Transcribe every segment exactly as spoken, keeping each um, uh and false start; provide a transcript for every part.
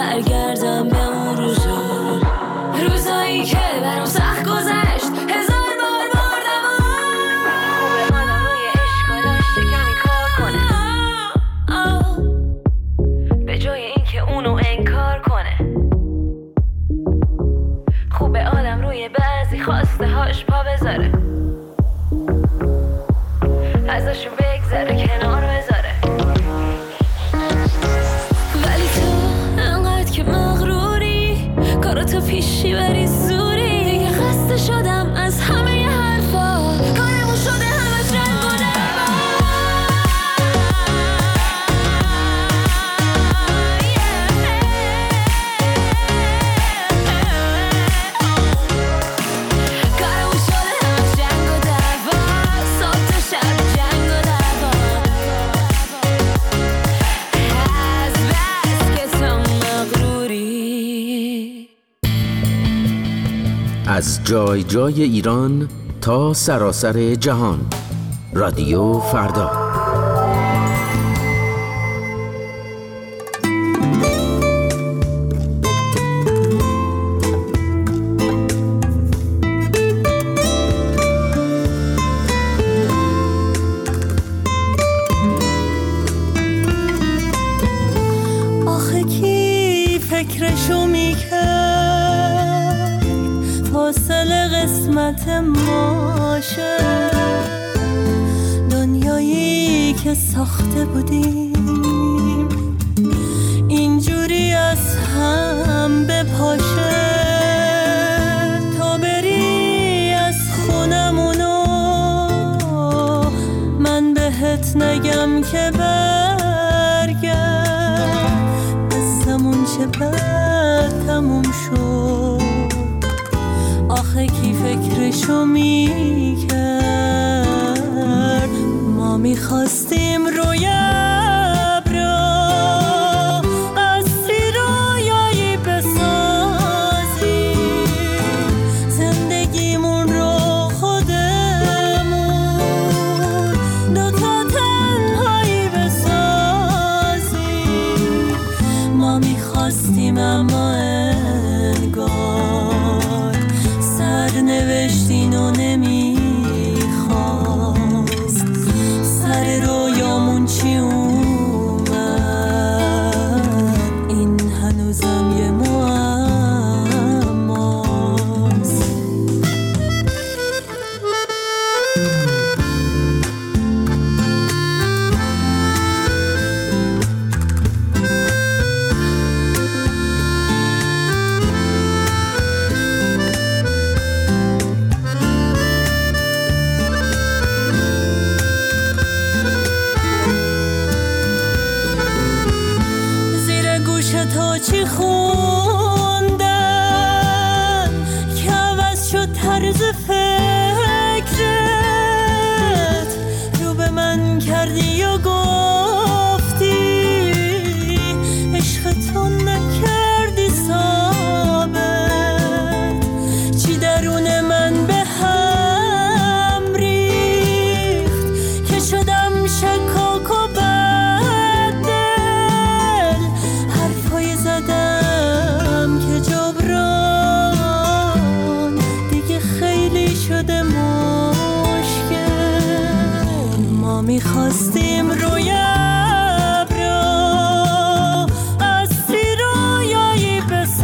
برگردم به اون روزا، روزایی که برام سخت گذشت، هزار بار بردم خوبه آدم روی عشقالاش کمی کار کنه، به جای این که اونو انکار کنه. خوبه آدم روی بعضی خواسته هاش پا بذاره، ازشون بگذره کنار بذاره. ولی تو انقدر که مغروری، کاراتو پیشی بری زوری، دیگه خسته شدم از همه ی حرفا، کارمون شده همه جنگ و دعوا. کارمون شده همه جنگ و دعوا، صبح تا شب جنگ و دعوا. از بس که تو مغروری. از جای جای ایران تا سراسر جهان، رادیو فردا. آخه کی فکرشو میکرد فاصله قسمت ما شد، دنیایی که ساخته بودیم اینجوری از هم بپاشه. تا بری از خونمونو من بهت نگم که برگرد، قصمون چه بد تموم شد. آخه کی فکرشو میکرد ما میخواستیم روی ابرا قصری رویایی بسازیم، زندگیمون رو خودمون دوتا تنهایی بسازیم. ما میخواستیم اما انگار سرنوشتین و نمیخواست. سر رویامون چی اومد این هنوزم یه معماست. تو چی خوندن که عوض شد طرز فکرت، رو به من کردی و گفتی عشق تو نکردی ثابت. چی درون من به هم ریخت که شدم شکاک و زدم که جبران دیگه خیلی شده مشکل. ما میخواستیم روی ابرا قصری رویایی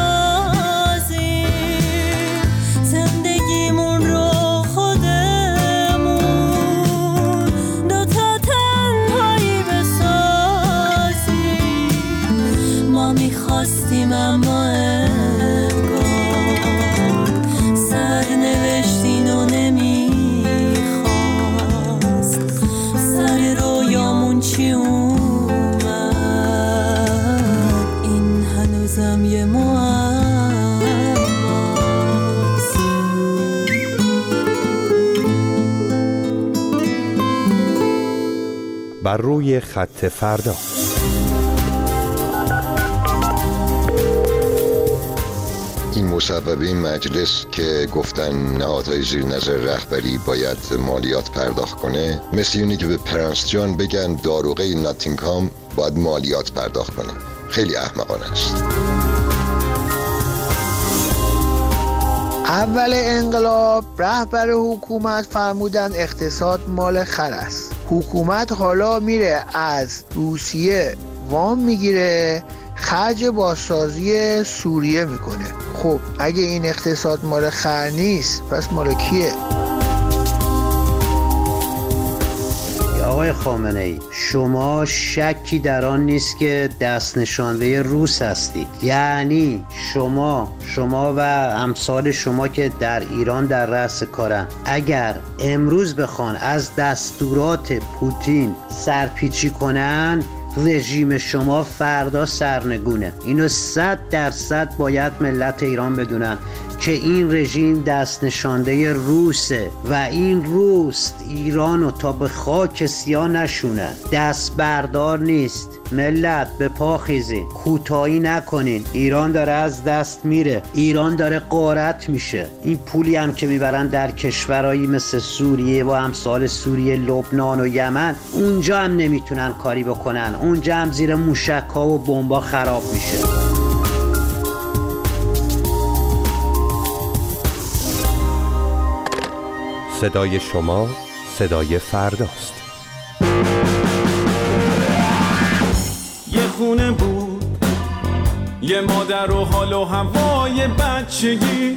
بسازیم، زندگیمون رو خودمون دوتا تنهایی بسازیم. ما میخواستیم اما انگار سرنوشتین و نمیخواست. سر رویامون چی اومد این هنوزم یه معماست. بر روی خط فردا. این مصوبه مجلس که گفتن نهادهای زیر نظر رهبری باید مالیات پرداخت کنه، مثل اینه که به پرنس جان بگن داروغه ناتینگهام باید مالیات پرداخت کنه. خیلی احمقانه است. اول انقلاب رهبر حکومت فرمودن اقتصاد مال خر است. حکومت حالا میره از روسیه وام میگیره، خرج بازسازی سوریه میکنه. خب اگه این اقتصاد مال خر نیست پس مال کیه؟ آقای خامنه ای، شما شکی در آن نیست که دست نشانده روس هستید. یعنی شما شما و امثال شما که در ایران در رأس کارن، اگر امروز بخوان از دستورات پوتین سرپیچی کنن، رژیم شما فردا سرنگونه. اینو صد درصد باید ملت ایران بدونن که این رژیم دست نشانده روسه و این روس ایرانو تا به خاک سیاه نشونه. دست بردار نیست. ملت به پا خیزین، کوتاهی نکنین. ایران داره از دست میره، ایران داره غارت میشه. این پولی هم که میبرن در کشورهایی مثل سوریه و امثال سوریه، لبنان و یمن، اونجا هم نمیتونن کاری بکنن، اونجا هم زیر موشک ها و بمبا خراب میشه. صدای شما صدای فرداست. یه خونه بود، یه مادر و حال و هوای بچگی،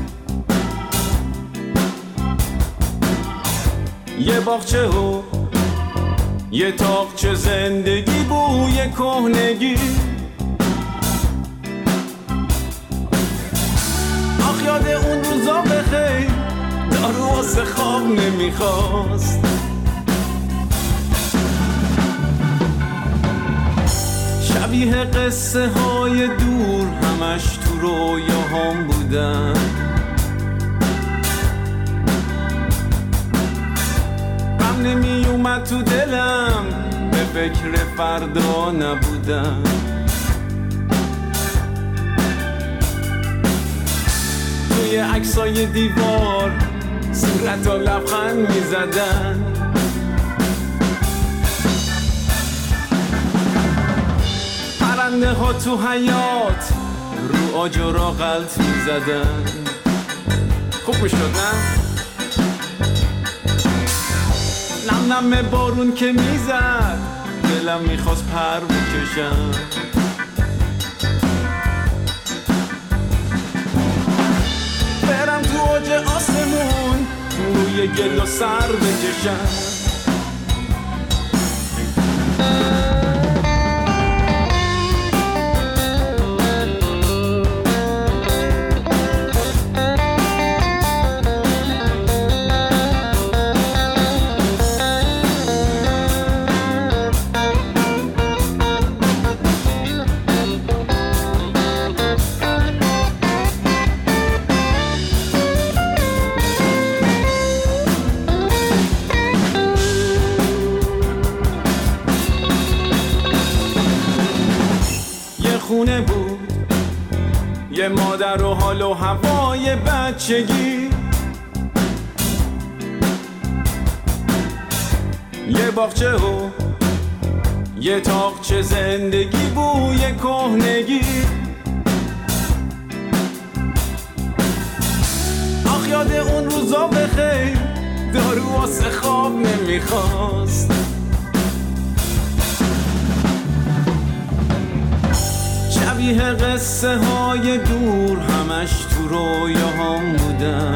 یه باغچه و یه تاقچه زندگی، بوی کهنگی. آخ یاد اون روزا بخیر، دارو واسه خواب نمیخواست. شبیه قصه های دور همش تو رویاهام بودن. غم نمی اومد تو دلم، به فکر فردا نبودم. توی عکسای دیوار صورت و لبخند می زدن. پرنده ها تو حیات رو آجرا غلط می زدن. خوب می شد نه؟ نم نم بارون که می زد، دلم می خواست پر بکشم. برم تو اوج آسمون، روی گل و سر بکشم. خونه بود، یه مادر و حال و هوای بچگی، یه باغچه و یه تاقچه زندگی، بوی کهنگی. آخ یاد اون روزا بخیر، دارو واسه خواب نمیخواست. شبیه قصه های دور همش تو رویاهام بودن.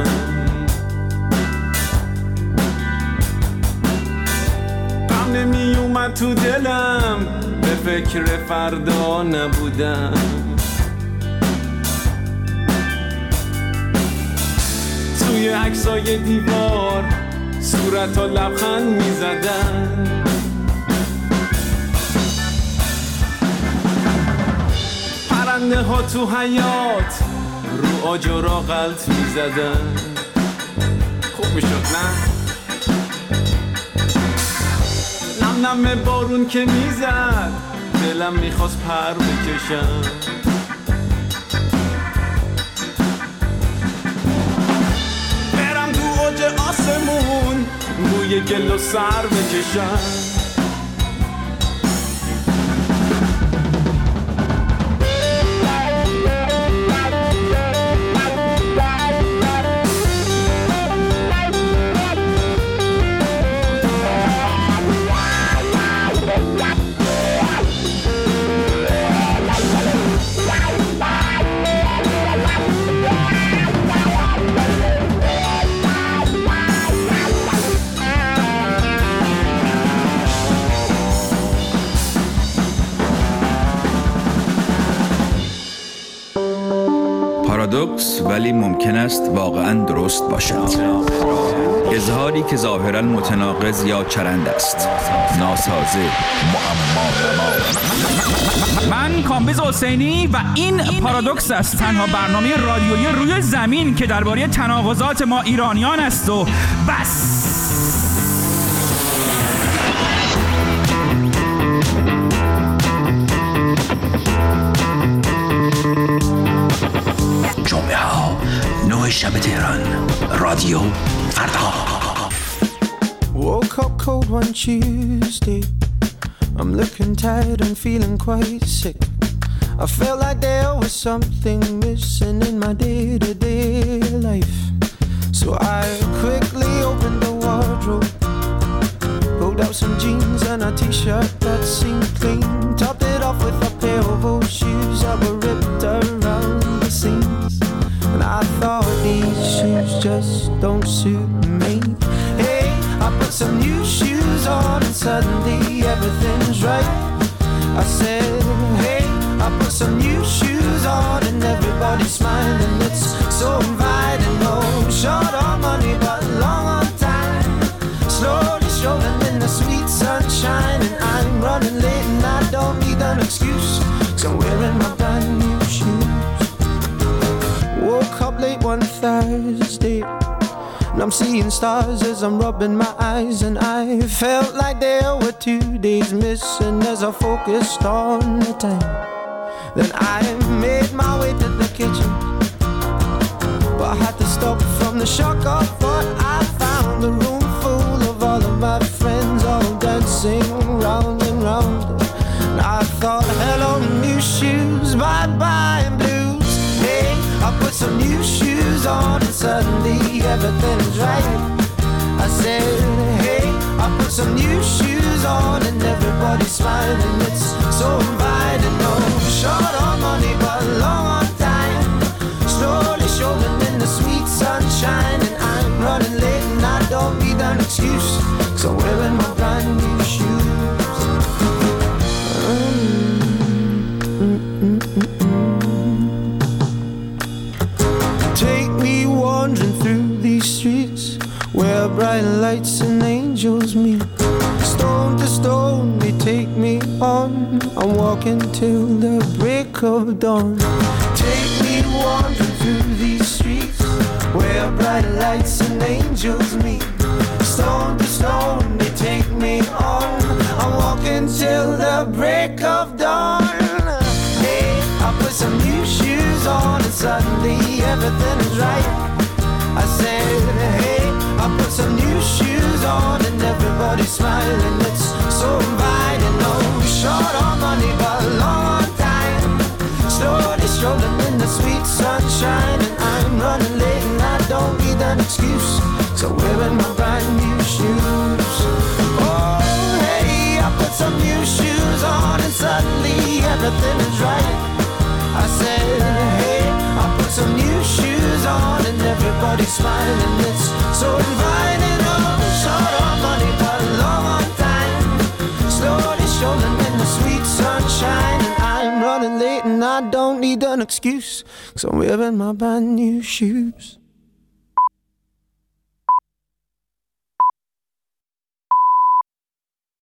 غم نمی اومد تو دلم، به فکر فردا نبودم. توی عکسای دیوار صورت و لبخند می زدن. پرنده ها تو حیات رو آجرا غلط می زدن. خوب می شد نه؟ نم نم بارون که می زد، دلم می خواست پر بکشم. برم تو اوج آسمون، بوی گل و سر بکشم. پارادوکس ولی ممکن است واقعاً درست باشد. اظهاری که ظاهراً متناقض یا چرند است. ناسازه، معما. من کامبیز حسینی و این پارادوکس است، تنها برنامه رادیویی روی زمین که درباره تناقضات ما ایرانیان است و بس. جمعه ها نه شب تهران، رادیو فردا. Woke up cold one Tuesday. I'm looking tired and feeling quite sick. I felt like there was something missing in my day-to-day life. So I quickly opened the wardrobe, pulled out some jeans and a t-shirt that seemed clean, topped it off with a pair of old shoes that were ripped around the seams. And I thought these shoes just don't suit me. Hey, I put some new shoes on and suddenly everything's right. I said, hey, I put some new shoes on and everybody's smiling. It's so inviting. No short on money but long on time. Slowly strolling in the sweet sunshine, and I'm running late and I don't need an excuse, 'cause I'm wearing my brand new shoes. Woke up late one Thursday and I'm seeing stars as I'm rubbing my eyes, and I felt like there were two days missing as I focused on the time. Then I made my way to the kitchen, but I had to stop from the shock of what I found. A room full of all of my friends all dancing round and round. And I thought, hello new shoes, bye bye blues. Hey, I put some new shoes on and suddenly everything's right. I said, hey, I put some new shoes on and everybody's smiling. It's so inviting. No short on money but long on time. Slowly strolling in the sweet sunshine, and I'm running late and I don't need an excuse, 'cause I'm wearing my brand new shoes. Take me wandering through these streets where bright lights and angels meet. Stone to stone they take me on. I'm walking till the break of dawn. Take me wandering through these streets where bright lights and angels meet. Stone to stone they take me on. I'm walking till the break of dawn. Hey, I put some new shoes on and suddenly everything is right. I said, hey, I put some new shoes on and everybody's smiling. It's so inviting. No short on money but long on time. Slowly strolling in the sweet sunshine, and I'm running late and I don't need an excuse, 'cause I'm wearing my brand new shoes. Oh, hey, I put some new shoes on and suddenly everything is right. I said, hey, I put some new shoes on and everybody's smiling. It's so inviting. Oh, short on money but long on time. Slowly strolling in the sweet sunshine, and I'm running late and I don't need an excuse, 'cause I'm wearing my brand new shoes.